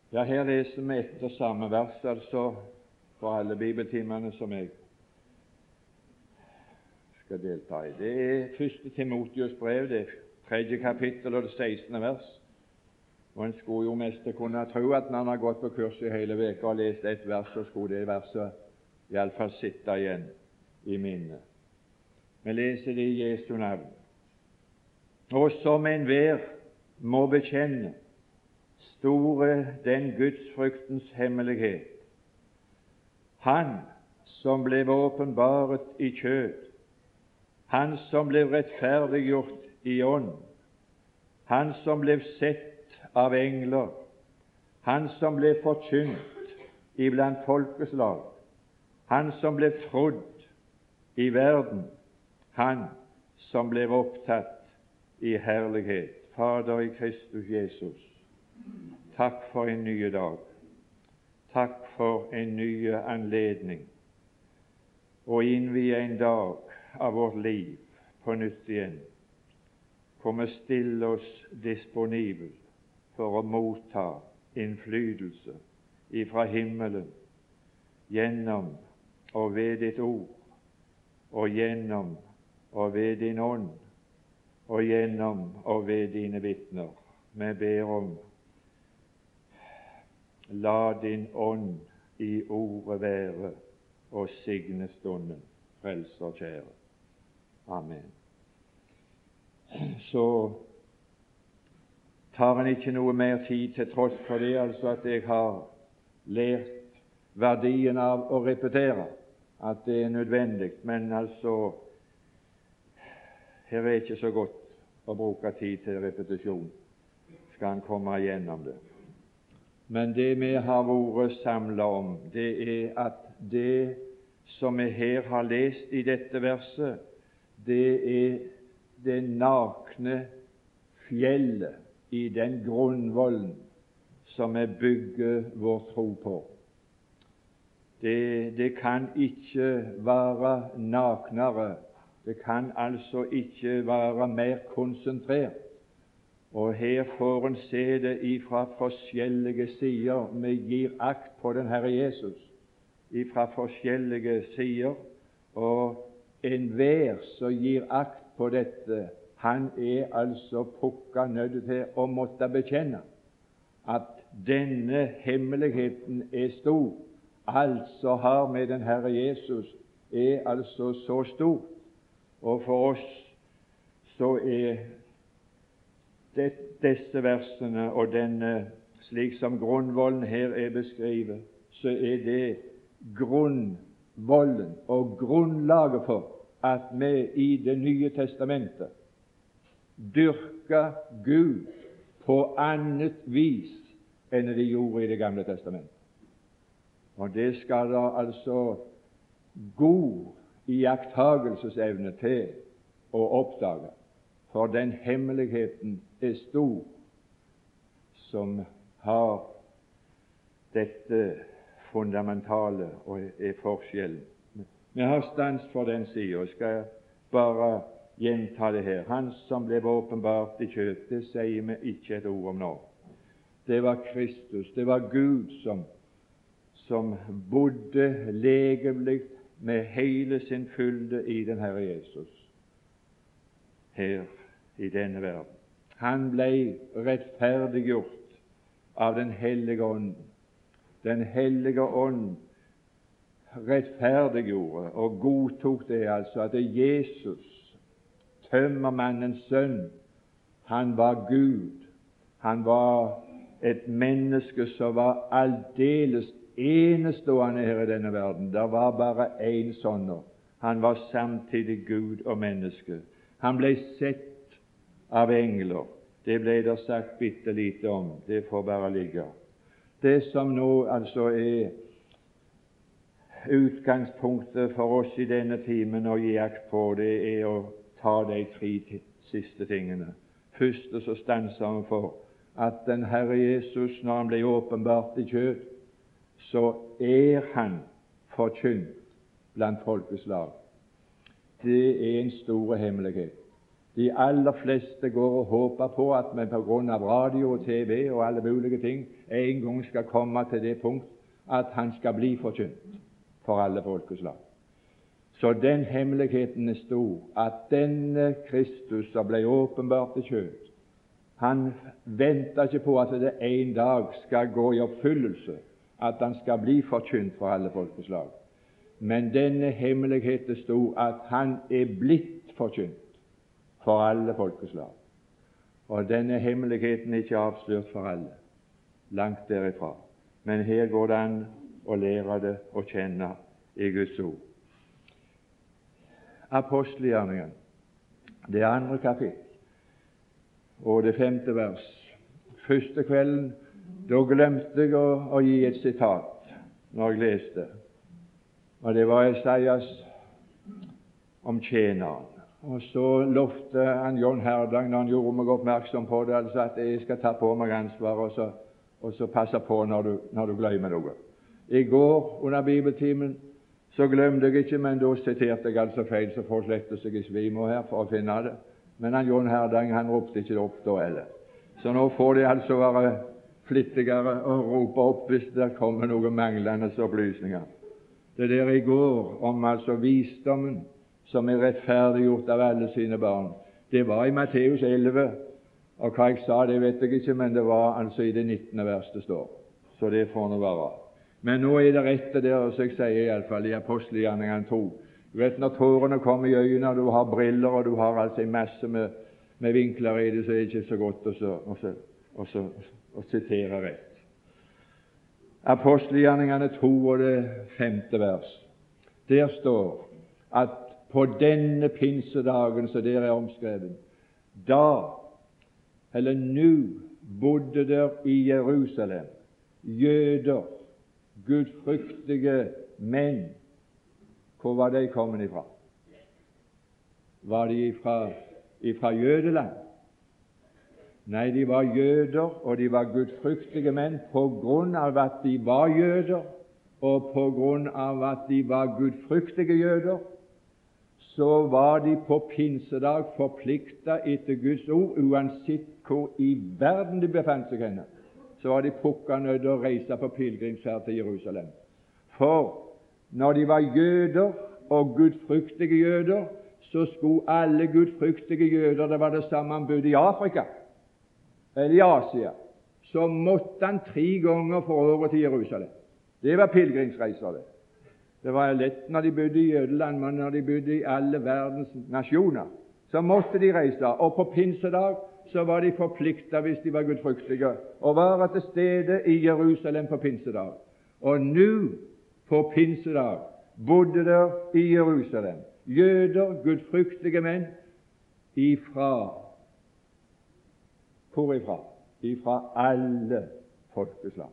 Ja, her leser vi etter samme vers, altså, for alle bibeltimene som jeg skal delta i. Det er 1. Timotius brev, det 3. kapittel og det 16. vers. Og en skulle jo mest kunne tro at når han har gått på kurs i hele veka og lest et vers, så skulle det verset i alle fall sitte igjen i minnet. Vi leser det i Jesu navn. Og som enhver må bekjenne, store den Gudsfryktens hemmelighet. Han som ble åpenbaret i kjød, han som ble rettferdiggjort i ånd, han som ble sett av engler, han som ble forkynt iblant folkeslag, han som ble trodd i verden, han som ble opptatt i herlighet. Fader i Kristus Jesus, takk for en ny dag. Takk for en ny anledning å innvie en dag av vårt liv på nytt igjen. Hvor vi stiller oss disponibel for å motta innflytelse ifra himmelen gjennom og ved ditt ord, og gjennom og ved din ånd, og gjennom og ved dine vitner. Vi ber om, la din ånd i ordet være og signe stunden, frelser kjære. Amen. Så tar en ikke noe mer tid til tross for det, altså at jeg har lært verdien av å repetere, at det er nødvendig, men altså her er ikke så godt å bruke tid til repetisjon, skal en komme igjennom det. Men det vi har vært samlet om, det er at det som vi her har lest i dette verset, det er det nakne fjellet i den grunnvollen som vi bygger vår tro på. Det kan ikke være naknere, det kan altså ikke være mer konsentrert. Og her får en se det ifra forskjellige sider. Vi gir akt på den Herre Jesus ifra forskjellige sider, og enhver som gir akt på dette, han er altså pukka nødt til å måtte bekjenne at denne hemmeligheten er stor. Alt som har med den Herre Jesus er altså så stort, og for oss så er disse versene og denne, slik som grunnvollen her er beskrevet, så er det grunnvollen og grunnlaget for at vi i Det nye testamentet dyrker Gud på annet vis enn de gjorde i Det gamle testamentet. Og det skal da altså god iakttagelsesevne til å oppdage, for den hemmeligheten er stor som har dette fundamentale og er forskjellen. Vi har stans for den siden, og skal bare gjenta det her. Han som ble åpenbart i kjød, det sier vi ikke et ord om nå. Det var Kristus, det var Gud som bodde legemlig med hele sin fylde i den Herre Jesus her i denne verden. Han ble rettferdiggjort av Den hellige ånd. Den hellige ånd rettferdiggjorde og godtok det, altså at Jesus, tømmermannens sønn, han var Gud. Han var et menneske som var aldeles enestående her i denne verden. Det var bare én sånn. Han var samtidig Gud og menneske. Han ble sett av engler. Det ble det sagt bitte lite om. Det får bare ligge. Det som nå altså er utgangspunktet for oss i denne timen å gi akt på, det er å ta de tre siste tingene. Først så stanser han for at den Herre Jesus, når han ble åpenbart i kjød, så er han forkynt blant folkeslag. Det er en stor hemmelighet. De aller fleste går og håper på at vi på grunn av radio og TV og alle mulige ting en gang skal komme til det punkt at han skal bli forkynt for alle folkeslag. Så den hemmeligheten er stor, at denne Kristus som ble åpenbart i kjød, han venter ikke på at det en dag skal gå i oppfyllelse, at han skal bli forkynt for alle folkeslag. Men denne hemmeligheten er stor, at han er blitt forkynt for alle folkeslag. Og denne hemmeligheten er ikke avslørt for alle, langt derifra. Men her går det an å lære det og kjenne i Guds ord. Apostelgjerningen, det 2. kapittel og det 5. vers. Første kvelden, da glemte jeg å gi et sitat når jeg leste, og det var Esaias om tjeneren. Og så lovte han John Herdang, når han gjorde meg oppmerksom på det, altså at jeg skal ta på meg ansvaret og så passe på når du glemmer noe. I går under bibeltimen så glemte jeg ikke, men da siterte jeg altså feil, så folk lette seg i svimo her for å finne det. Men han John Herdang, han ropte ikke det opp da heller. Så nå får de altså være flittigere og rope opp hvis det kommer noen manglende opplysninger. Det der i går om altså visdommen som er rettferdiggjort av alle sine barn, det var i Matteus 11, og hva jeg sa, det vet jeg ikke, men det var altså i det 19. vers det står. Så det får nå være. Men nå er det rett det der, som jeg sier i alle fall i Apostelgjerningene 2. Du vet, når tårene kommer i øynene, og du har briller, og du har altså en masse med vinkler i det, så er det ikke så godt å sitere rett. Apostelgjerningene 2 og det 5. vers. Der står at på denne pinsedagen, så der er omskrevet, nå bodde der i Jerusalem jøder, gudfryktige menn. Hvor var de kommet ifra? Var de ifra jødeland? Nei, de var jøder, og de var gudfryktige menn på grunn av at de var jøder, og på grunn av at de var gudfryktige jøder, så var de på pinsedag forpliktet etter Guds ord, uansett hvor i verden de befant seg henne. Så var de pukka nødt til å reise på pilegrimsferd til Jerusalem. For når de var jøder og gudfryktige jøder, så skulle alle gudfryktige jøder, det var det samme han bodde i Afrika eller i Asia, så måtte han 3 ganger for året til Jerusalem. Det var pilegrimsreiser, det. Det var lett når de bodde i jødeland, men når de bodde i alle verdens nasjoner, så måtte de reise. Og på pinsedag så var de forpliktet, hvis de var gudfryktige, å være til stede i Jerusalem på pinsedag. Og nå på pinsedag bodde der i Jerusalem jøder, gudfryktige menn, ifra alle folkeslag.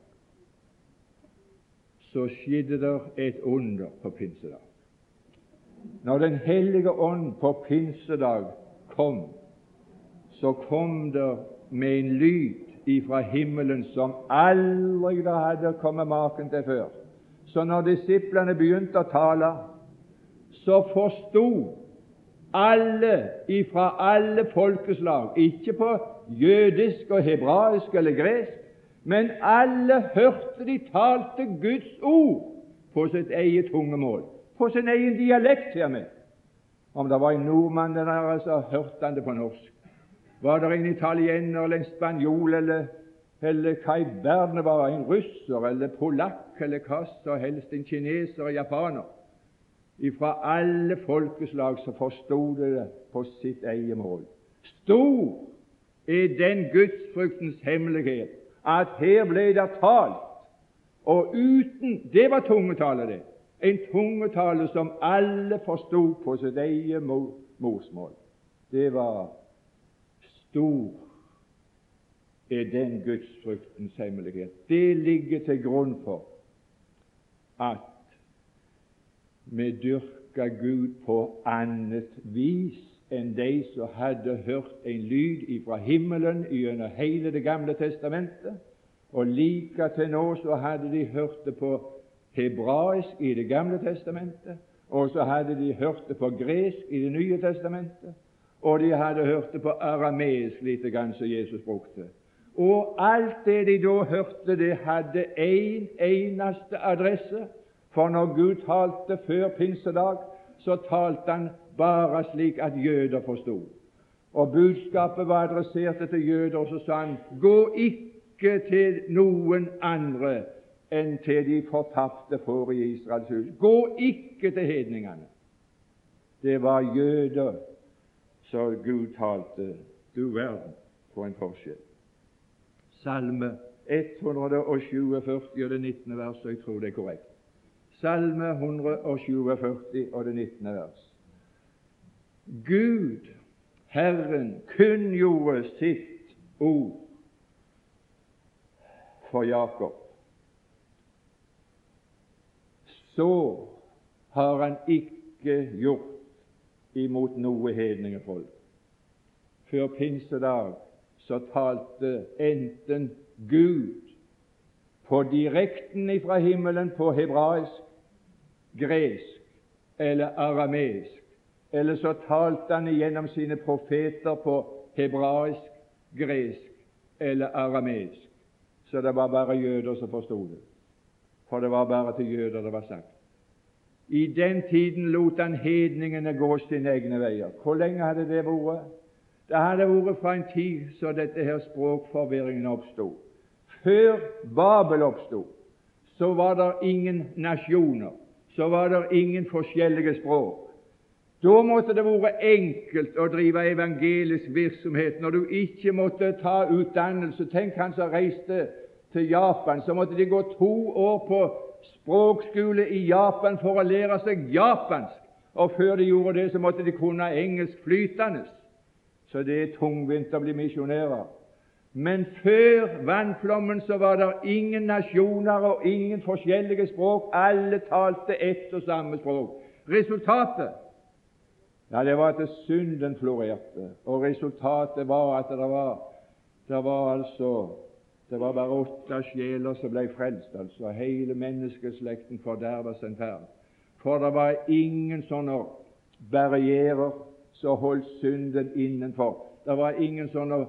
Så skjedde det et under på pinsedag. Når Den hellige ånd på pinsedag kom, så kom det med en lyd ifra himmelen som aldri det hadde kommet maken til før. Så når disiplene begynte å tale, så forstod alle ifra alle folkeslag, ikke på jødisk og hebraisk eller gresk, men alle hørte de talte Guds ord på sitt eget tungemål, på sin egen dialekt her med. Om det var en nordmann der, så hørte han det på norsk. Var det en italiener eller en spanjol eller hva i verden det var, en russer eller polakk eller hva så helst, en kineser og japaner, ifra alle folkeslag så forstod det på sitt eget mål. Stor er den gudsfryktens hemmelighet, at her ble det talt, og uten, det var tungetale det, en tungetale som alle forstod på sitt eget morsmål. Det var stor er den gudsfryktens hemmelighet. Det ligger til grunn for at vi dyrker Gud på annet vis enn de som hadde hørt en lyd ifra himmelen gjennom hele Det gamle testamentet, og like til nå så hadde de hørt det på hebraisk i Det gamle testamentet, og så hadde de hørt det på gresk i Det nye testamentet, og de hadde hørt det på arameisk lite grann som Jesus brukte. Og alt det de da hørte, det hadde en eneste adresse, for når Gud talte før pinsedag, så talte han bare slik at jøder forstod. Og budskapet var adressert til jøder, og så sa han: gå ikke til noen andre enn til de fortapte får i Israels hus. Gå ikke til hedningene. Det var jøder, så Gud talte. Du verden, for en forskjell. Salme 147 og det 19. vers, og jeg tror det er korrekt. Salme 147 og det 19. vers. Gud, Herren, kunngjorde sitt ord for Jakob. Så har han ikke gjort imot noe hedningefolk. Før pinsedag så talte enten Gud på direkten ifra himmelen på hebraisk, gresk eller arameisk, eller så talte han gjennom sine profeter på hebraisk, gresk eller arameisk. Så det var bare jøder som forstod det, for det var bare til jøder det var sagt. I den tiden lot han hedningene gå sine egne veier. Hvor lenge hadde det vært? Det hadde vært fra en tid så dette her språkforvirringen oppstod. Før Babel oppstod, så var det ingen nasjoner, så var det ingen forskjellige språk. Da måtte det være enkelt å drive evangelisk virksomhet når du ikke måtte ta utdannelse. Tenk han som reiste til Japan, så måtte de gå 2 år på språkskole i Japan for å lære seg japansk, og før de gjorde det, så måtte de kunne engelsk flytende. Så det er tungvint å bli misjonærer. Men før vannflommen så var det ingen nasjoner og ingen forskjellige språk. Alle talte ett og samme språk. Resultatet, ja, det var at synden florerte, og resultatet var at det var bare 8 sjeler som ble frelst, altså hele menneskeslekten forderves en ferd. For det var ingen sånne barrierer som holdt synden innenfor. Det var ingen sånne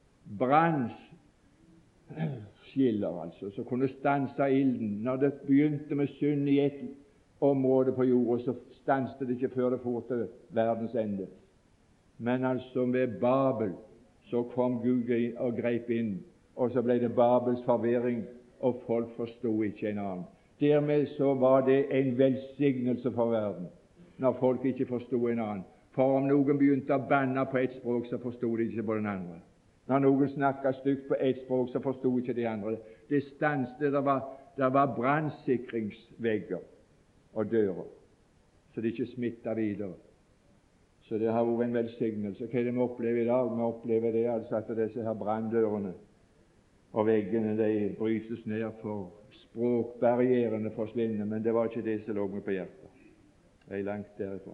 brannskiller altså, som kunne stanse ilden. Når det begynte med synd i et område på jorda, så stanset det ikke før det for til verdens ende. Men altså ved Babel så kom Gud og grep inn, og så ble det Babels forvirring, og folk forstod ikke en annen. Dermed så var det en velsignelse for verden, når folk ikke forstod en annen. For om noen begynte å banne på ett språk, så forstod de ikke på den andre. Når noen snakket stygt på ett språk, så forstod ikke de andre. Det stanset, det var brannsikringsvegger og dører, så det ikke smittet videre. Så det har vært en velsignelse. Hva er det vi opplever i dag? Vi opplever det altså at disse her branndørene og veggene de brytes ned, for språkbarrierene forsvinner, men det var ikke det som lå meg på hjertet. Jeg er langt derifra.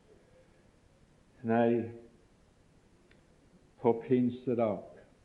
Nei, på pinsedag,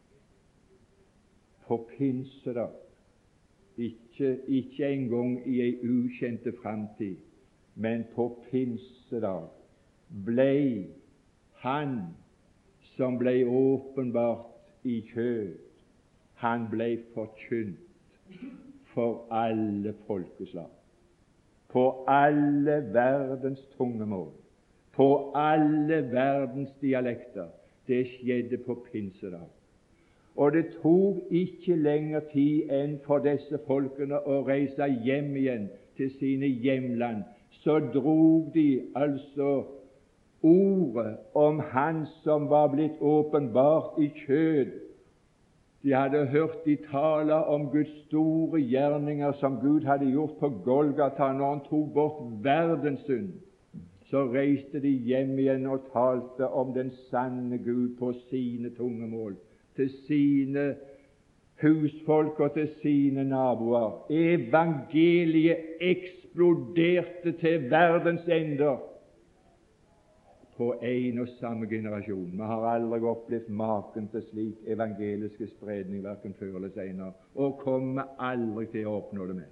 ikke engang i ei ukjente framtid, men på pinsedag ble Han som ble åpenbart i kjød, han ble forkynt for alle folkeslag, på alle verdens tungemål, på alle verdens dialekter. Det skjedde på pinsedag. Og det tok ikke lenger tid enn for disse folkene å reise hjem igjen til sine hjemland. Så drog de altså ordet om Han som var blitt åpenbart i kjød. De hadde hørt de tale om Guds store gjerninger som Gud hadde gjort på Golgata når Han tok bort verdens synd. Så reiste de hjem igjen og talte om den sanne Gud på sine tungemål, til sine husfolk og til sine naboer. Evangeliet eksploderte til verdens ender på en og samme generasjon. Vi har aldri opplevd maken til slik evangeliske spredning, hverken før eller senere, og kommer aldri til å oppnå det mer.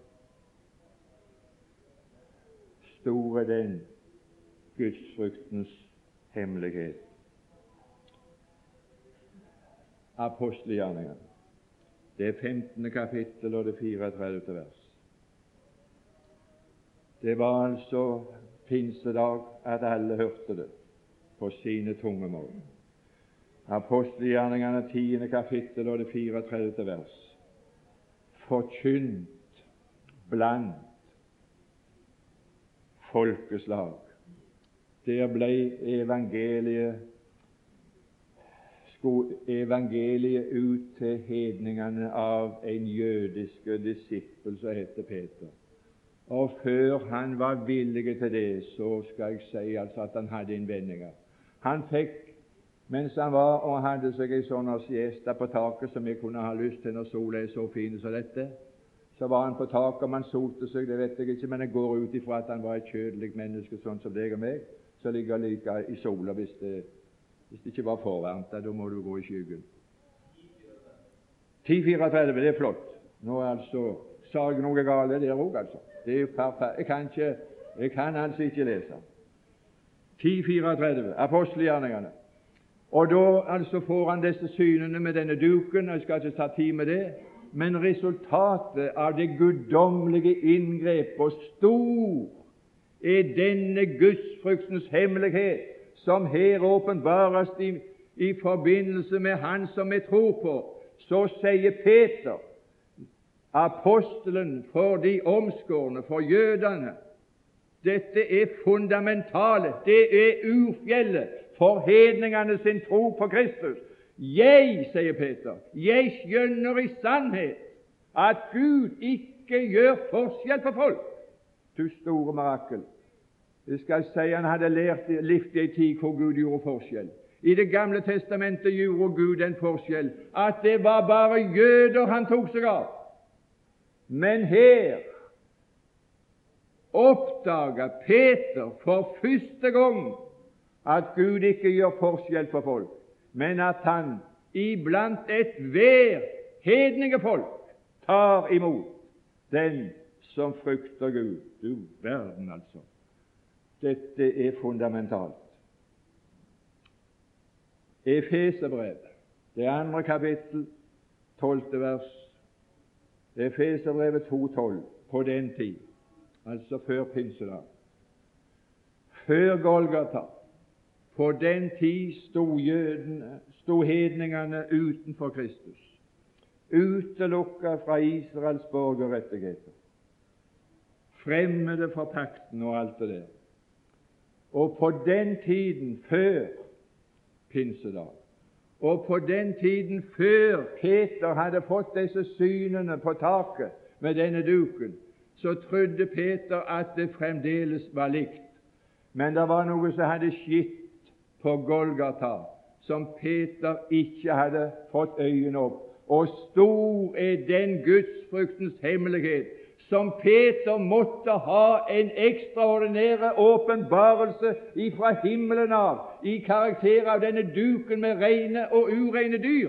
Stor er den gudsfryktens hemmelighet. apostelgjerningene. Det 15. kapittel og det 34. vers. Det var altså pinsedag at alle hørte det på sine tungemål. Apostelgjerningene 10. kapittel og det 34. vers. Forkynt blant folkeslag. Der ble evangeliet ut til hedningene av en jødisk disippel som heter Peter. Og før han var villig til det, så skal jeg si altså at han hadde innvendinger. Han fikk, mens han var og hadde seg en sånn siesta på taket som jeg kunne ha lyst til når sola er så fin som dette, så var han på taket, om han solte seg, det vet jeg ikke, men jeg går ut ifra at han var et kjødelig menneske, sånn som deg og meg, så ligger like i sola hvis det ikke var for varmt, da må du gå i skyggen. 10:34, det er flott. Nå altså, sa jeg noe gale der også, altså. Det er jo perfekt. Jeg kan altså ikke lese. 10:34, apostelgjerningene. Og da altså får han disse synene med denne duken, og jeg skal ikke ta tid med det, men resultatet av det guddommelige inngrep og stor er denne gudsfryktens hemmelighet som her åpenbares i forbindelse med Han som vi tror på. Så sier Peter, apostelen for de omskårne, for jødene, dette er fundamentale, det er urfjellet for hedningene sin tro på Kristus. Jeg, sier Peter, jeg skjønner i sannhet at Gud ikke gjør forskjell på folk. Du store mirakel. Jeg skal si han hadde levd i en tid hvor Gud gjorde forskjell. I Det gamle testamentet gjorde Gud en forskjell, at det var bare jøder han tok seg av. Men her oppdaga Peter for første gang at Gud ikke gjør forskjell på folk, men at han iblant ethver hedningefolk tar imot den som frykter Gud. Du verden, altså. Dette er fundamentalt. Efeserbrev, det 2. kapittel, 12. vers. Efeserbrevet 2,12. På den tid, altså før pinsedag, før Golgata, på den tid sto hedningene utenfor Kristus, utelukket fra Israels borgerrettigheter, fremmede for pakten og alt det der. Og på den tiden før pinsedag, og på den tiden før Peter hadde fått disse synene på taket med denne duken, så trodde Peter at det fremdeles var likt. Men det var noe som hadde skjedd på Golgata, som Peter ikke hadde fått øynene opp. Og stor er den gudsfryktens hemmelighet som Peter måtte ha en ekstraordinære åpenbarelse ifra himmelen av, i karakter av denne duken med rene og urene dyr.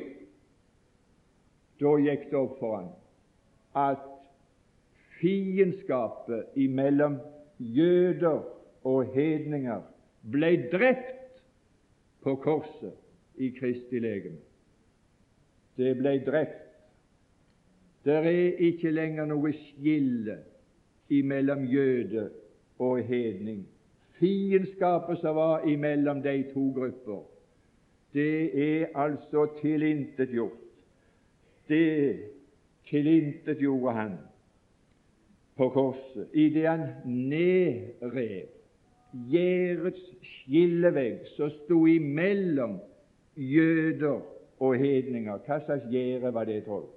Da gikk det opp for han at fiendskapet imellom jøder og hedninger ble drept på korset i Kristi legeme. Det ble drept. Det er ikke lenger noe skille imellom jøde og hedning. Fiendskapet som var imellom de to grupper, det er altså tilintetgjort. Det tilintetgjorde han på korset, i det han nedrev gjerdets skillevegg som sto imellom jøder og hedninger. Hva slags gjerde var det, tror du?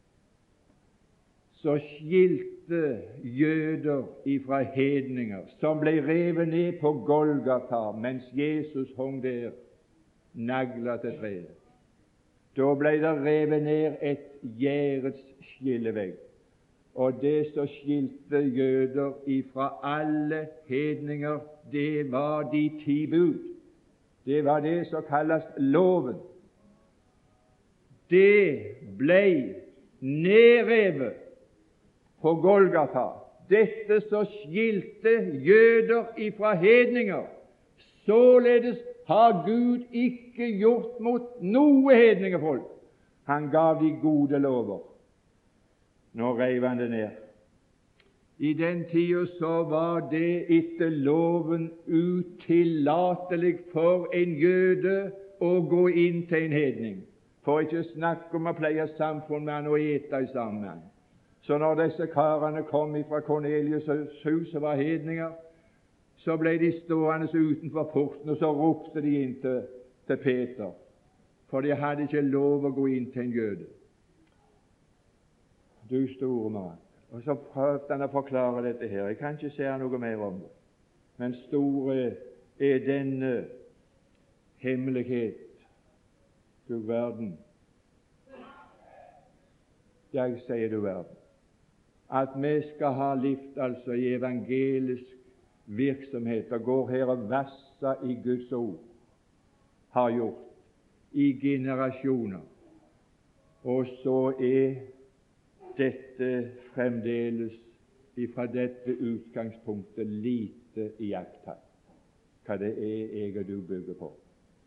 Så skilte jøder ifra hedninger, som ble revet ned på Golgata mens Jesus hong der naglet til treet. Da ble det revet ned et gjerdets skillevegg, og det som skilte jøder ifra alle hedninger, det var de 10 bud. Det var det som kalles loven. Det ble nedrevet på Golgata. Dette som skilte jøder ifra hedninger. Således har Gud ikke gjort mot noe hedningefolk Han gav de gode lover. Nå reiv han det ned. I den tida så var det etter loven utillatelig for en jøde å gå inn til en hedning, for ikke å snakke om å pleie samfunn med han og ete sammen med han. Så når disse karene kom fra Kornelius' hus og var hedninger, så ble de stående utenfor porten, og så ropte de inn til Peter, for de hadde ikke lov å gå inn til en jøde. Du store mann. Og så prøvde han å forklare dette her. Jeg kan ikke si noe mer om det. Men store er denne hemmelighet. Du verden. Jeg sier du verden. At vi skal ha livet altså i evangelisk virksomhet og går her og vasser i Guds ord, har gjort i generasjoner. Og så er dette fremdeles ifra dette utgangspunktet lite iakttatt, hva det er jeg og du bygger på.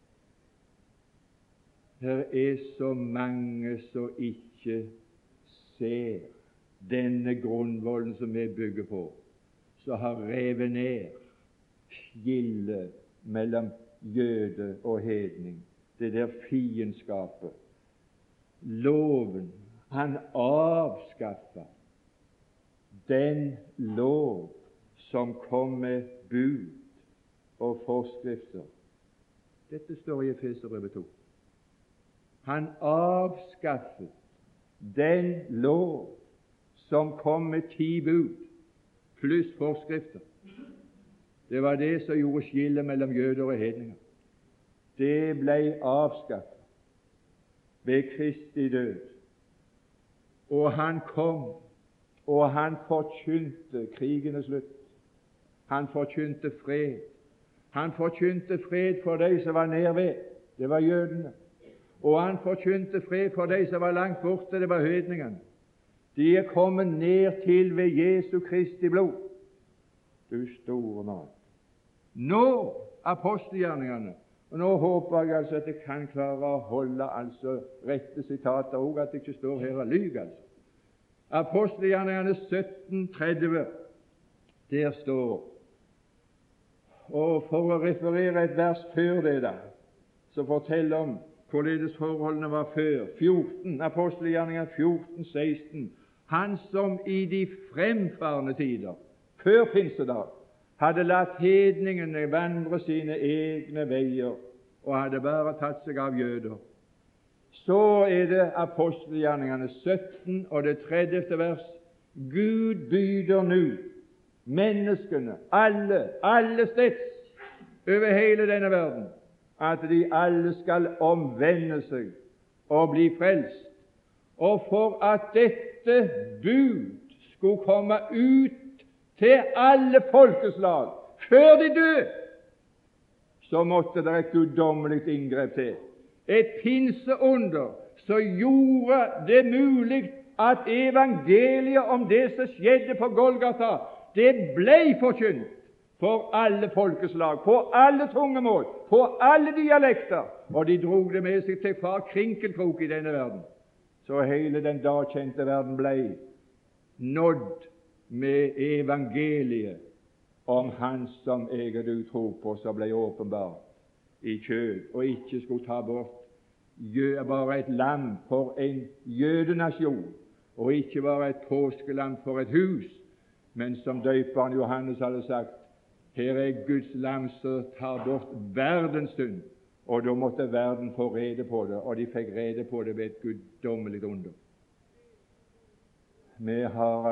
Det er så mange som ikke ser denne grunnvollen som vi bygger på, som har revet ned skillet mellom jøde og hedning, det der fiendskapet. Loven, han avskaffa den lov som kom med bud og forskrifter. Dette står i Efeserbrevet 2. Han avskaffet den lov som kom med 10 bud pluss forskrifter. Det var det som gjorde skillet mellom jøder og hedninger. Det ble avskaffet ved Kristi død. Og han kom, og han forkynte krigenes slutt. Han forkynte fred. Han forkynte fred for de som var nær ved, det var jødene. Og han forkynte fred for de som var langt borte, det var hedningene. De er kommet ned til ved Jesu Kristi blod. Du store mann. Nå apostelgjerningene. Og nå håper jeg altså at jeg kan klare å holde rette sitater, og at jeg ikke står her og lyver. Apostelgjerningene 17:30, der står, og for å referere et vers før det da, så forteller om hvorledes forholdene var før. 14, Apostelgjerningene 14:16. Han som i de fremfarne tider, før pinsedag, hadde latt hedningene vandre sine egne veier og hadde bare tatt seg av jøder. Så er det Apostelgjerningene 17 og det 30. vers. Gud byder nå menneskene, alle steds, over hele denne verden, at de alle skal omvende seg og bli frelst. Og for at dette bud skulle komme ut til alle folkeslag før de døde, så måtte det et guddommelig inngrep til. Et pinseunder som gjorde det mulig at evangeliet om det som skjedde på Golgata, det ble forkynt for alle folkeslag, på alle tungemål, på alle dialekter, og de drog det med seg til hver krinkelkrok i denne verden. Så hele den da kjente verden ble nådd med evangeliet om Han som jeg og du tror på, som ble åpenbart i kjød, og ikke skulle ta bort bare et lam for en jødenasjon, og ikke bare et påskelam for et hus, men som døperen Johannes hadde sagt, her er Guds lam som tar bort verdens synd, og da måtte verden få rede på det, og de fikk rede på det ved et guddommelig under. Vi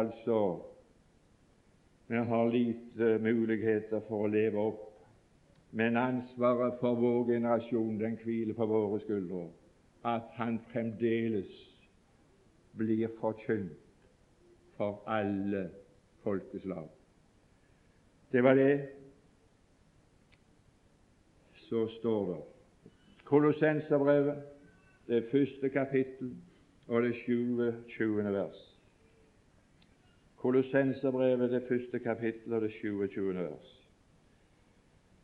har lite muligheter for å leve opp, men ansvaret for vår generasjon, den hviler på våre skuldre, at Han fremdeles blir forkynt for alle folkeslag. Det var det. Så står det Kolossenserbrevet, det 1. kapittel og det 27. vers. Kolossenserbrevet, det 1. kapittel og det 27. vers.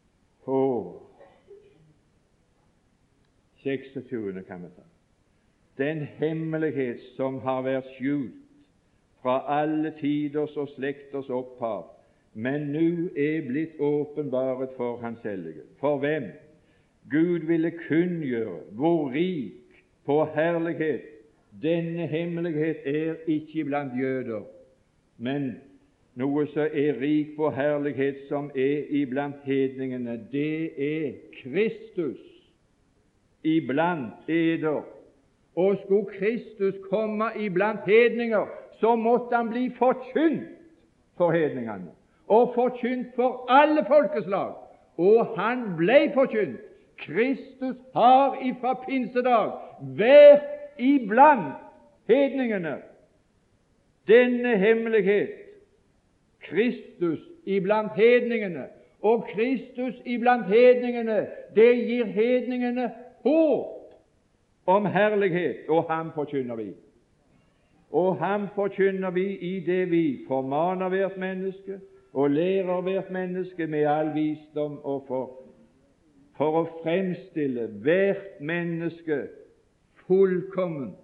Og 26. kan vi ta. den hemmelighet som har vært skjult fra alle tiders og slekters opphav, men nå er blitt åpenbaret for Hans hellige. For hvem Gud ville kunngjøre hvor rik på herlighet denne hemmelighet er, ikke blant jøder, men noe som er rik på herlighet som er iblant hedningene. Det er Kristus iblant eder. Og skulle Kristus komme iblant hedninger, så måtte han bli forkynt for hedningene, og forkynt for alle folkeslag. Og han ble forkynt. Kristus har ifra pinsedag vært iblant hedningene. Denne hemmelighet, Kristus iblant hedningene, og Kristus iblant hedningene, det gir hedningene håp om herlighet, og ham forkynner vi. Og ham forkynner vi i det vi formaner hvert menneske og lærer hvert menneske med all visdom, og for å fremstille hvert menneske fullkomment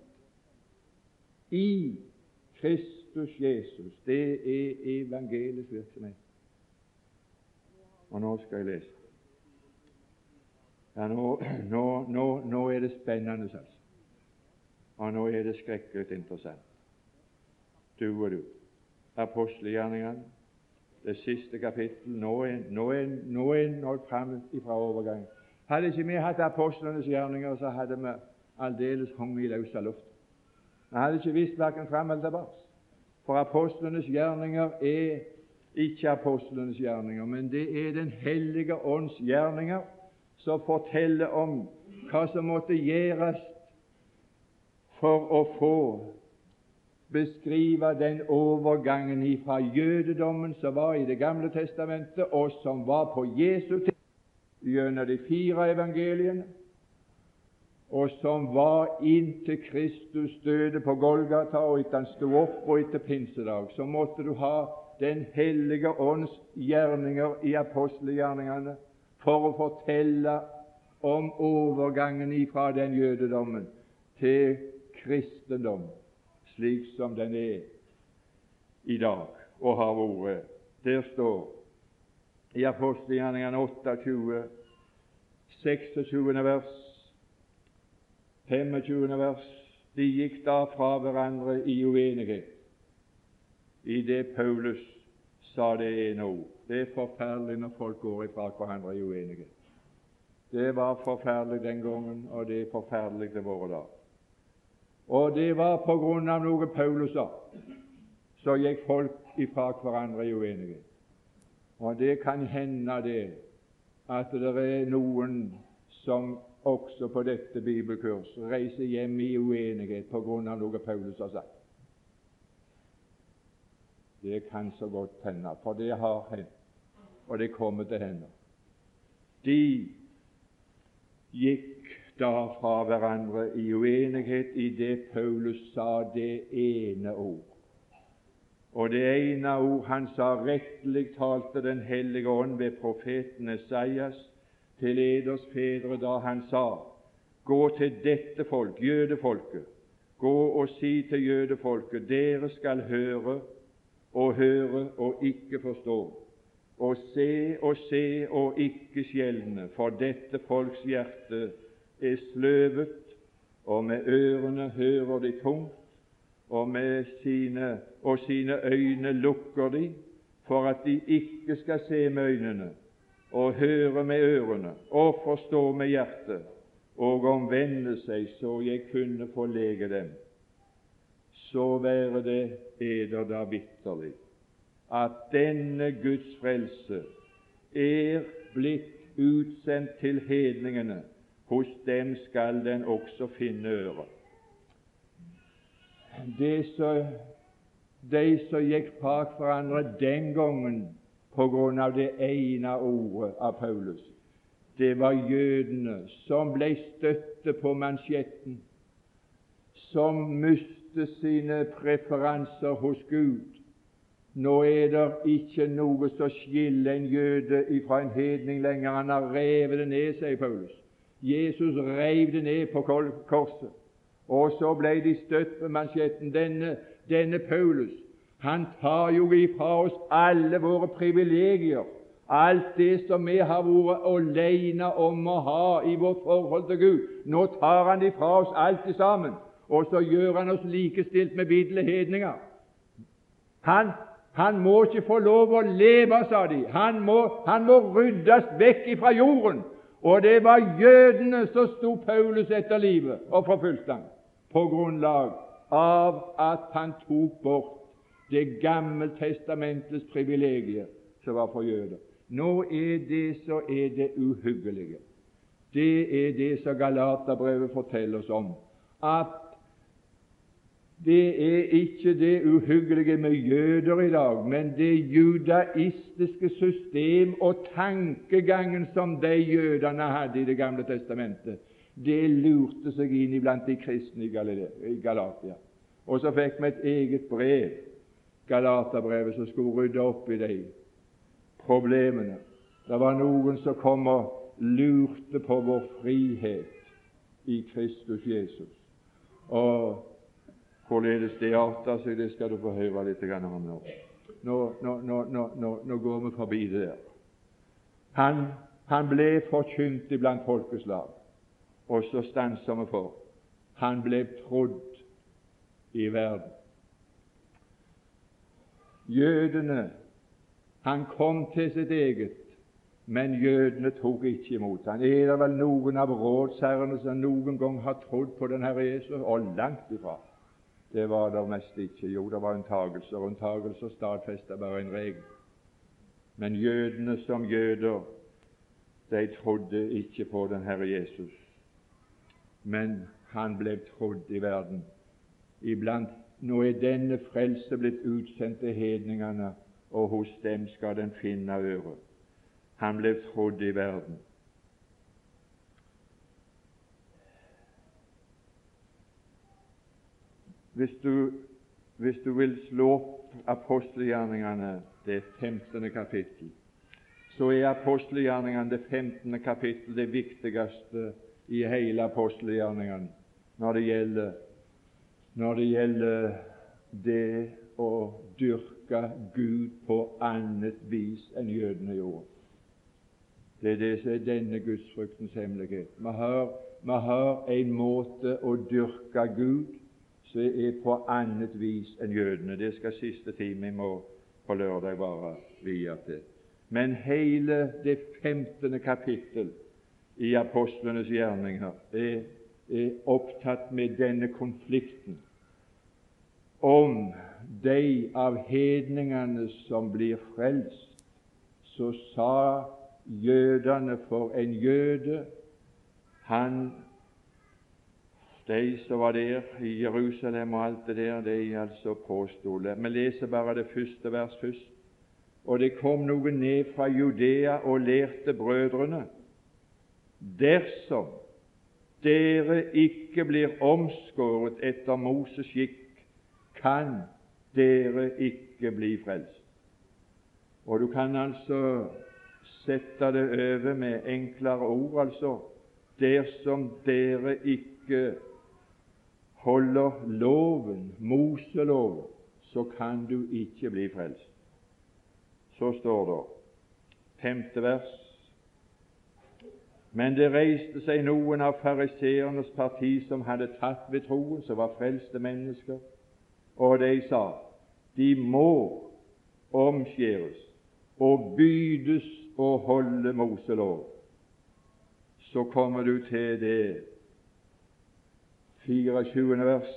i Kristus Jesus. Det er evangeliets virksomhet. Og nå skal jeg lese. Ja, nå er det spennende, altså. Og nå er det skrekkelig interessant. Du og du. Apostelgjerningene, det siste kapittel. Nå er nådd frem fra overgang. Hadde ikke vi hatt apostlenes gjerninger, så hadde vi aldeles hunget i løse luft. Vi hadde ikke visst hverken frem eller tilbake. For apostlenes gjerninger er ikke apostlenes gjerninger, men det er Den hellige ånds gjerninger som forteller om hva som måtte gjøres for å få beskrive den overgangen fra jødedommen som var i Det gamle testamentet, og som var på Jesu tid gjennom de 4 evangeliene, og som var inntil Kristus døde på Golgata, og etter han stod opp, og etter pinsedag. Så måtte du ha Den hellige ånds gjerninger i apostelgjerningene for å fortelle om overgangen fra den jødedommen til kristendom, slik som den er i dag og har vært. Der står i apostelgjerningene 28, 26. vers, 25. vers: De gikk da fra hverandre i uenighet. I det Paulus sa det ene ord. Det er forferdelig når folk går ifra hverandre i uenighet. Det var forferdelig den gangen, og det er forferdelig til våre dager. Og det var på grunn av noe Paulus sa, så gikk folk ifra hverandre i uenighet. Og det kan hende det at det er noen som også på dette bibelkurs reiser hjem i uenighet på grunn av noe Paulus har sagt. Det kan så godt hende, for det har hendt, og det kommer til henne. De gikk da fra hverandre i uenighet i det Paulus sa det ene ord. Og det ene ord han sa, rettelig talte Den hellige ånd ved profeten Esaias til eders fedre da han sa: Gå til dette folk, jødefolket, gå og si til jødefolket: Dere skal høre og ikke forstå, og se og ikke skjelne, for dette folks hjerte er sløvet, og med ørene hører de tungt, og med sine øyne lukker de, for at de ikke skal se med øynene, og høre med ørene, og forstå med hjertet, og omvende seg, så jeg kunne forlege dem. Så være det eder da vitterlig at denne Guds frelse er blitt utsendt til hedningene. Hos dem skal den også finne øre. De som gikk fra hverandre den gangen på grunn av det ene ordet av Paulus, det var jødene som ble støtte på mansjetten, som mistet sine preferanser hos Gud. Nå er det ikke noe som skiller en jøde fra en hedning lenger. Han har revet det ned, sier Paulus. Jesus rev det ned på korset, Og så ble de støtt på mansjetten. Denne Paulus, han tar jo ifra oss alle våre privilegier, alt det som vi har vært alene om å ha i vårt forhold til Gud. Nå tar han ifra oss alt det sammen, og så gjør han oss likestilt med vidle hedninger. Han må ikke få lov å leve, sa de. Han må ryddes vekk fra jorden. Og det var jødene som sto Paulus etter livet og forfulgte ham, på grunnlag av at han tok bort det gammeltestamentets privilegier som var for jøder. Nå er det uhyggelige. Det er det som Galaterbrevet forteller oss om, at det er ikke det uhyggelige med jøder i dag, men det judaistiske system og tankegangen som de jødene hadde i Det gamle testamentet, det lurte seg inn iblant de kristne i Galatia. Og så fikk vi et eget brev, Galaterbrevet, som skulle rydde opp i de problemene. Det var noen som kom og lurte på vår frihet i Kristus Jesus. Og hvorledes det arter seg, det skal du få høre litt om nå. Nå går vi forbi det der. Han ble forkynt iblant folkeslag, og så stanser vi for. Han ble trodd i verden. Jødene, han kom til sitt eget, men jødene tok ikke imot han. Er det vel noen av rådsherrene som noen gang har trodd på den Herre Jesus? Og langt ifra. Det var det mest ikke. Jo, det var unntagelser. Unntagelser stadfestet bare en regel. Men jødene som jøder, de trodde ikke på den Herre Jesus. Men han ble trodd i verden. Iblant nå er denne frelse blitt utsendt til hedningene, og hos dem skal den finne øre. Han ble trodd i verden. Hvis du vil slå opp apostelgjerningene, det 15. kapittel, så er apostelgjerningene det 15. kapittel det viktigste i hele apostelgjerningene når det gjelder det å dyrke Gud på annet vis enn jødene gjorde. Det er det som er denne gudsfryktens hemmelighet. Vi har en måte å dyrke Gud som er på annet vis enn jødene. Det skal siste time vi må på lørdag bare vie til. Men hele det 15. kapittel i apostlenes gjerninger er opptatt med denne konflikten om de av hedningene som blir frelst. Så sa jødene, for en jøde, de som var der i Jerusalem og alt det der, de altså påstod det. Vi leser bare det første vers først. Og det kom noen ned fra Judea og lærte brødrene: dersom dere ikke blir omskåret etter Moses skikk, kan dere ikke bli frelst. Og du kan altså sette det over med enklere ord, altså dersom dere ikke holder loven, Moseloven, så kan du ikke bli frelst. Så står det, 5. vers: men det reiste seg noen av fariseernes parti som hadde tatt ved troen, som var frelste mennesker, og de sa: de må omskjæres og bydes å holde Moselov. Så kommer du til det 24. vers: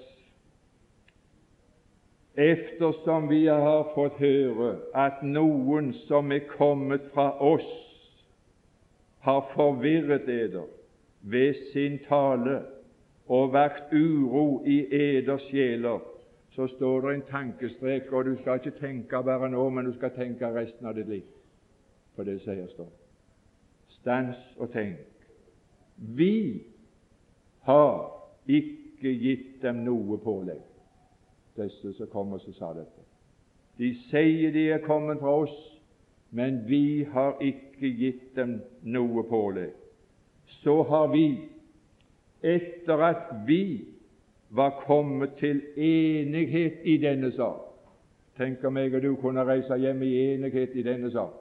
eftersom vi har fått høre at noen som er kommet fra oss, har forvirret eder ved sin tale og vært uro i eders sjeler, så står det en tankestrek, og du skal ikke tenke bare nå, men du skal tenke resten av ditt liv på det som her står. Stans og tenk. Vi har ikke gitt dem noe pålegg, disse som kom og sa dette. De sier de er kommet fra oss, men vi har ikke gitt dem noe pålegg. Så har vi, etter at vi var kommet til enighet i denne sak. Tenk om jeg og du kunne reise hjem i enighet i denne sak.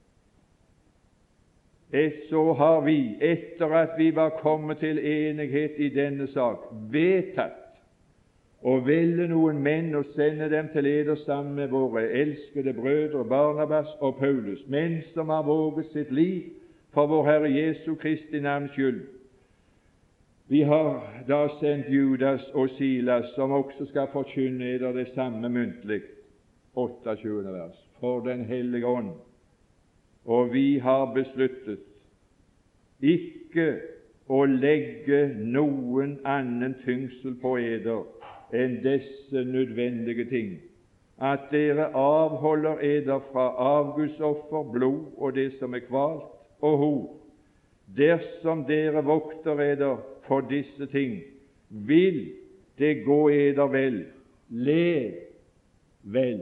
Så har vi, etter at vi var kommet til enighet i denne sak, vedtatt å velge noen menn og sende dem til eder sammen med våre elskede brødre Barnabas og Paulus, menn som har våget sitt liv for vår Herre Jesu Kristi navns skyld. Vi har da sendt Judas og Silas, som også skal forkynne eder det samme muntlig, 28. vers, for den hellige ånd. Og vi har besluttet ikke å legge noen annen tyngsel på eder enn disse nødvendige ting, at dere avholder eder fra avgudsoffer, blod og det som er kvalt, og hor. Dersom dere vokter eder for disse ting, vil det gå eder vel. Lev vel.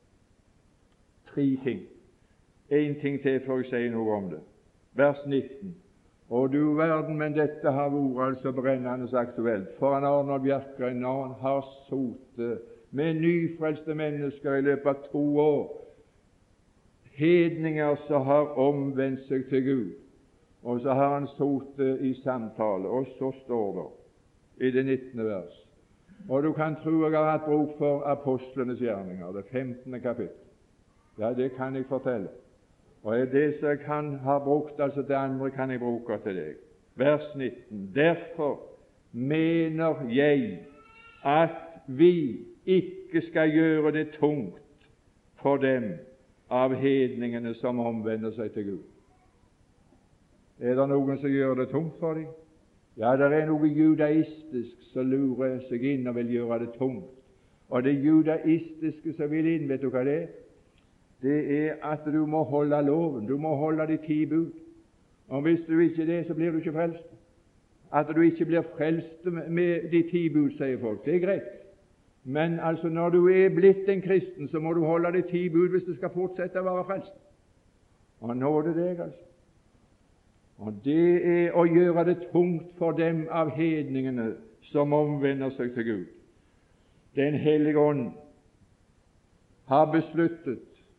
3 ting. En ting til før jeg sier noe om det. Vers 19. Og du verden, men dette har vært altså brennende aktuelt. For han Arnold Bjerkreim, når han har sotet med nyfrelste mennesker i løpet av 2 år, hedninger som har omvendt seg til Gud, og så har han sotet i samtale, og så står det i det 19. vers. Og du kan tro jeg har hatt bruk for apostlenes gjerninger, det 15. kapittel. Ja, det kan jeg fortelle. Og det som jeg kan ha brukt altså til andre, kan jeg bruke til deg. Vers 19. Derfor mener jeg at vi ikke skal gjøre det tungt for dem av hedningene som omvender seg til Gud. Er det noen som gjør det tungt for dem? Ja, det er noe judaistisk som lurer seg inn og vil gjøre det tungt. Og det judaistiske som vil inn, vet du hva det er? Det er at du må holde loven, du må holde de 10 bud. Og hvis du ikke det, så blir du ikke frelst. At du ikke blir frelst med de 10 bud, sier folk, det er greit. Men altså når du er blitt en kristen, så må du holde de 10 bud hvis du skal fortsette å være frelst. Og nå er det deg, altså. Og det er å gjøre det tungt for dem av hedningene som omvender seg til Gud. Den hellige ånd har besluttet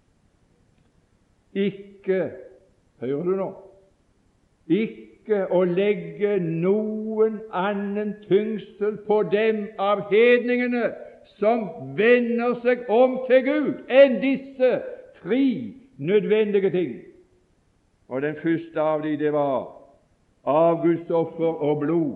ikke, hører du nå, ikke å legge noen annen tyngsel på dem av hedningene som vender seg om til Gud, enn disse 3 nødvendige ting. Og den første av dem, det var avgudsoffer og blod.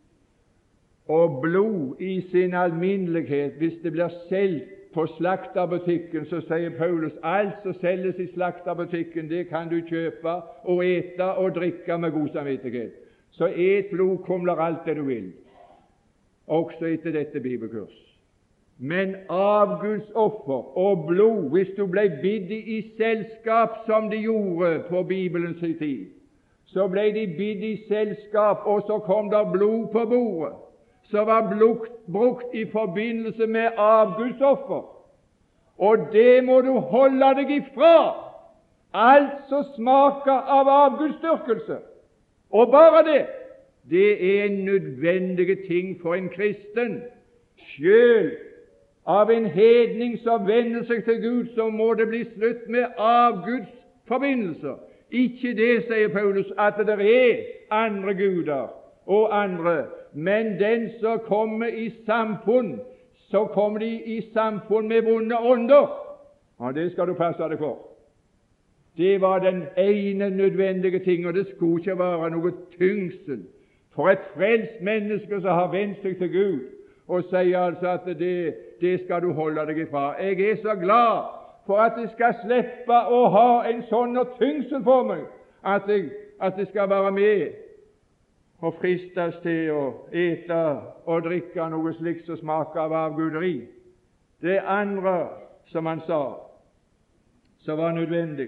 Og blod i sin alminnelighet, hvis det blir solgt på slakterbutikken, så sier Paulus alt som selges i slakterbutikken, det kan du kjøpe og ete og drikke med god samvittighet. Så et blodkumler alt det du vil, også etter dette bibelkurs. Men avgudsoffer og blod, hvis du ble bidd i selskap som de gjorde på Bibelens tid, så ble de bidd i selskap, og så kom der blod på bordet, som var brukt i forbindelse med avgudsoffer. Og det må du holde deg ifra, alt som smaker av avgudsdyrkelse. Og bare det er en nødvendig ting for en kristen. Selv av en hedning som vender seg til Gud, så må det bli slutt med avgudsforbindelser. Ikke det, sier Paulus, at det er andre guder og andre, men den som kommer i samfunn, så kommer de i samfunn med vonde ånder. Og det skal du passe deg for. Det var den ene nødvendige ting, og det skulle ikke være noe tyngsel for et frelst menneske som har vendt seg til Gud, og sier altså at det skal du holde deg ifra. Jeg er så glad for at jeg skal slippe å ha en sånn tyngsel for meg, at jeg skal være med og fristes til å ete og drikke noe slikt som smaker av avguderi. Det andre, som han sa, som var nødvendig,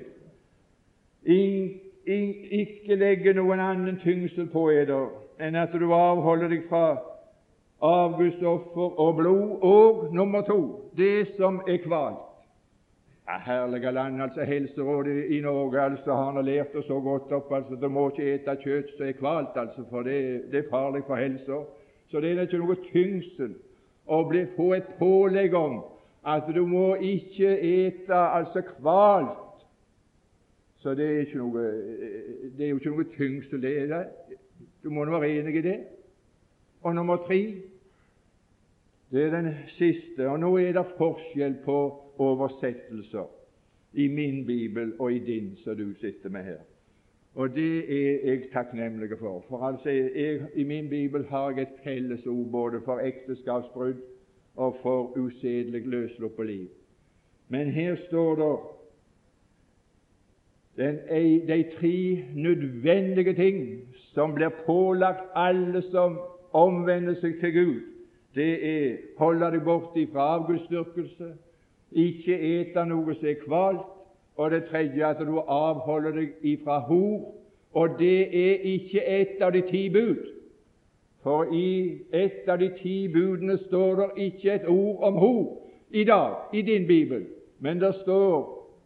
ikke legge noen annen tyngsel på eder enn at du avholder deg fra avgudsoffer og blod, og nummer 2, det som er kvalt. Ja, herlige land, altså helserådet i Norge altså har han lært oss så godt opp, altså du må ikke ete kjøtt som er kvalt, altså, for det er farlig for helsa. Så det er ikke noe tyngsel og få et pålegg om at du må ikke ete kvalt. Så det er jo ikke noe tyngsel, det er det. Du må være enig i det. Og nummer 3, det er den siste, og nå er det forskjell på oversettelser i min bibel og i din som du sitter med her. Og det er jeg takknemlig for. For i min bibel har jeg et felles ord både for ekteskapsbrudd og for usedelig løssluppet liv. Men her står det de 3 nødvendige ting som blir pålagt alle som omvender seg til Gud. Det er holde deg borte fra avgudsdyrkelse, ikke ete noe som er kvalt, og det tredje at du avholder deg ifra hor. Og det er ikke et av de 10 bud. For i et av de 10 budene står det ikke et ord om hor i dag i din bibel, men det står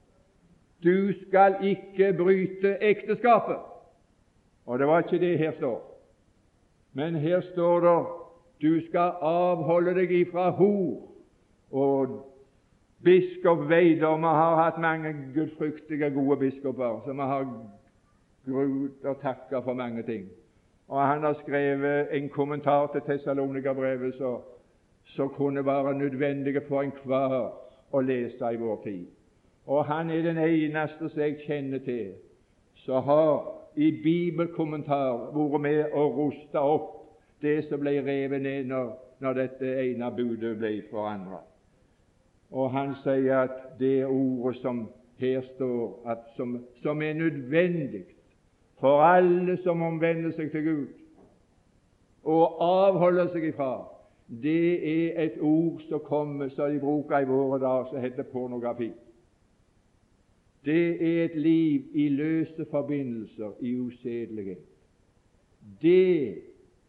du skal ikke bryte ekteskapet. Og det var ikke det her står. Men her står det du skal avholde deg ifra hor. Og biskop Veidom har hatt mange gudfryktige, gode biskoper som har grut og takket for mange ting. Og han har skrevet en kommentar til Thessalonikerbrevet som kunne være nødvendig for enhver å lese i vår tid. Og han er den eneste som jeg kjenner til som har i bibelkommentar vært med å ruste opp det som ble revet ned når dette ene budet ble forandret. Og han sier at det ordet som her står, som er nødvendig for alle som omvender seg til Gud og avholder seg ifra, det er et ord som kommer, som de bruker i våre dager, som heter pornografi. Det er et liv i løse forbindelser, i usedelighet. Det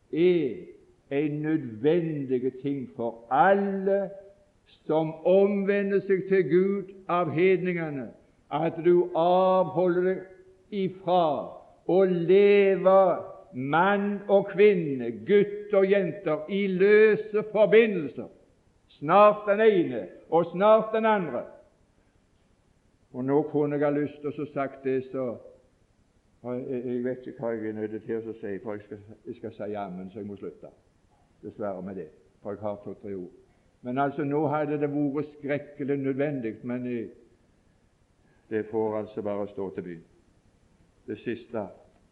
er en nødvendig ting for alle som omvender seg til Gud av hedningene, at du avholder deg ifra å leve mann og kvinne, gutt og jenter, i løse forbindelser, snart den ene og snart den andre. Og nå kunne jeg ha lyst til å sagt det, så jeg vet ikke hva jeg er nødt til å si, for jeg skal si jammen, så jeg må slutte dessverre med det, for jeg har 2-3 ord. Men nå hadde det vært skrekkelig nødvendig, men det får bare stå til byen. Det siste,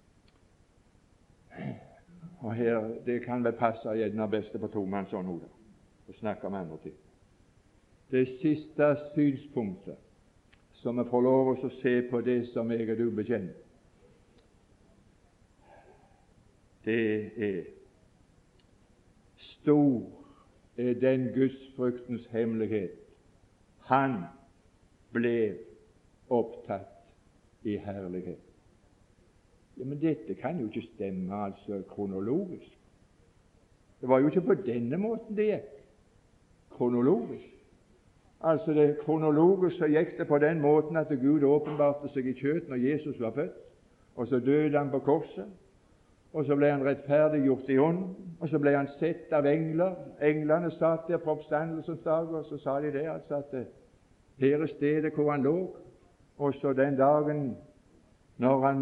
og her, det kan vel passe gjerne best på tomannshånda å snakke om andre ting. Det siste synspunktet som vi får lov å se på det som jeg og du bekjenner, det er stor er den gudsfryktens hemmelighet. Han ble opptatt i herlighet. Ja, men dette kan jo ikke stemme kronologisk. Det var jo ikke på denne måten det gikk. Kronologisk. Det kronologisk så gikk det på den måten at Gud åpenbarte seg i kjøtt når Jesus var født, og så døde han på korset, og så ble han rettferdiggjort i ånden, og så ble han sett av engler. Englene satt der på oppstandelsens dag, og så sa de det, at her er stedet hvor han lå. Og så den dagen når han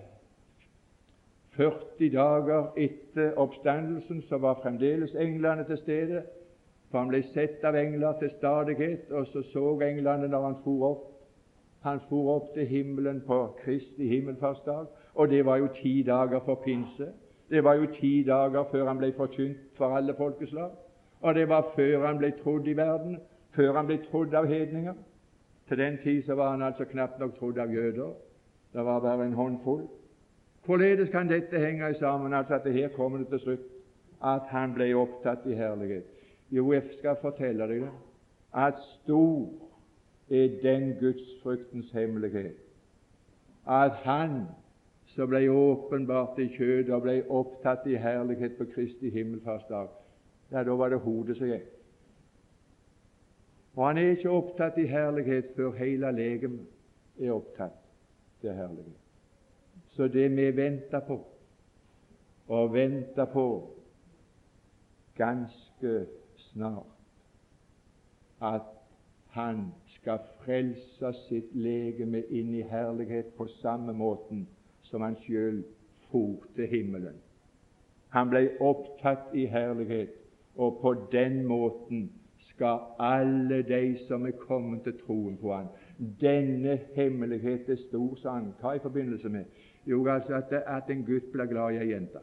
40 dager etter oppstandelsen, så var fremdeles englene til stede, for han ble sett av engler til stadighet. Og så englene når han for opp. Han for opp til himmelen på Kristi himmelfartsdag, og det var jo 10 dager for pinse. Det var jo 10 dager før han ble forkynt for alle folkeslag, og det var før han ble trodd i verden, før han ble trodd av hedninger. Til den tid så var han knapt nok trodd av jøder. Det var bare en håndfull. Hvorledes kan dette henge sammen, at det her kommer det til slutt, at han ble opptatt i herlighet? Jo, jeg skal fortelle deg det, at stor er den gudsfryktens hemmelighet, at han som ble åpenbart i kjødet og ble opptatt i herlighet på Kristi himmelfartsdag, ja, da var det hodet som gikk. Og han er ikke opptatt i herlighet før hele legemet er opptatt til herlighet. Så det vi venter på, og venter på ganske snart at han skal frelse sitt legeme inn i herlighet på samme måten som han selv for til himmelen. Han ble opptatt i herlighet, og på den måten skal alle de som er kommet til troen på han. Denne hemmelighet er stor sang. Hva i forbindelse med? Jo, altså at en gutt blir glad i ei jente.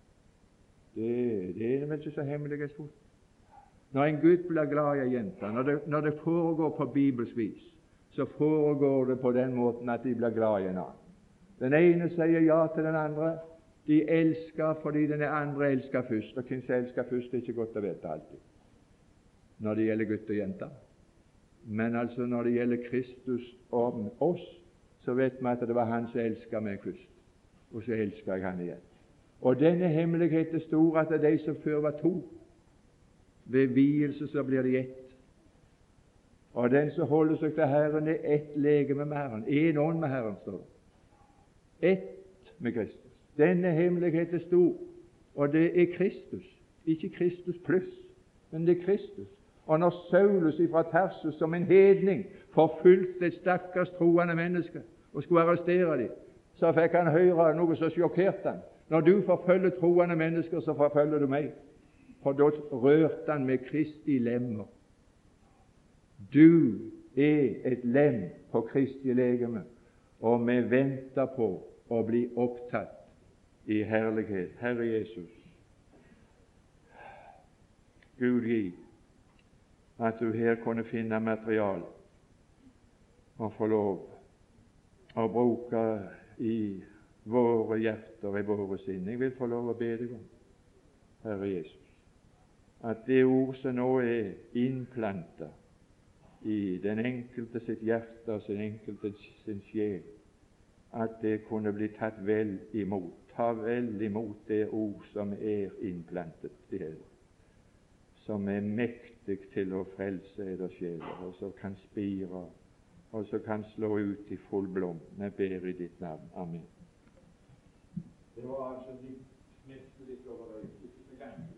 Det er vel ikke så hemmelighetsfullt. Når en gutt blir glad i ei jente, når det foregår på Bibels vis, så foregår det på den måten at de blir glad i en annen. Den ene sier ja til den andre. De elsker fordi den andre elsker først. Og hvem som elsker først, er ikke godt å vite alltid når det gjelder gutt og jenter. Men altså når det gjelder Kristus og oss, så vet vi at det var han som elsket meg først, og så elsker jeg han igjen. Og denne hemmelighet er stor, at det er de som før var to. Ved vielse så blir de ett. Og den som holder seg til Herren, er ett legeme med Herren, en ånd med Herren, står det. Ett med Kristus. Denne hemmelighet er stor, og det er Kristus. Ikke Kristus pluss, men det er Kristus. Og når Saulus fra Tarsus som en hedning forfulgte et stakkars troende menneske og skulle arrestere dem, så fikk han høre noe som sjokkerte han. Når du forfølger troende mennesker, så forfølger du meg. For da rørte han med Kristi lemmer. Du er et lem på Kristi legeme, og vi venter på å bli opptatt i herlighet. Herre Jesus, Gud gi at du her kunne finne material og få lov å bruke i våre hjerter, i våre sinn. Jeg vil få lov å be deg om, Herre Jesus, at det ord som nå er innplantet i den enkelte sitt hjerte og den enkelte sin sjel, at det kunne bli tatt vel imot. Ta vel imot det ord som er innplantet i det, som er mektig til å frelse eder sjeler, og som kan spire, og som kan slå ut i full blom. Vi ber i ditt navn. Amen. Det var altså litt over det.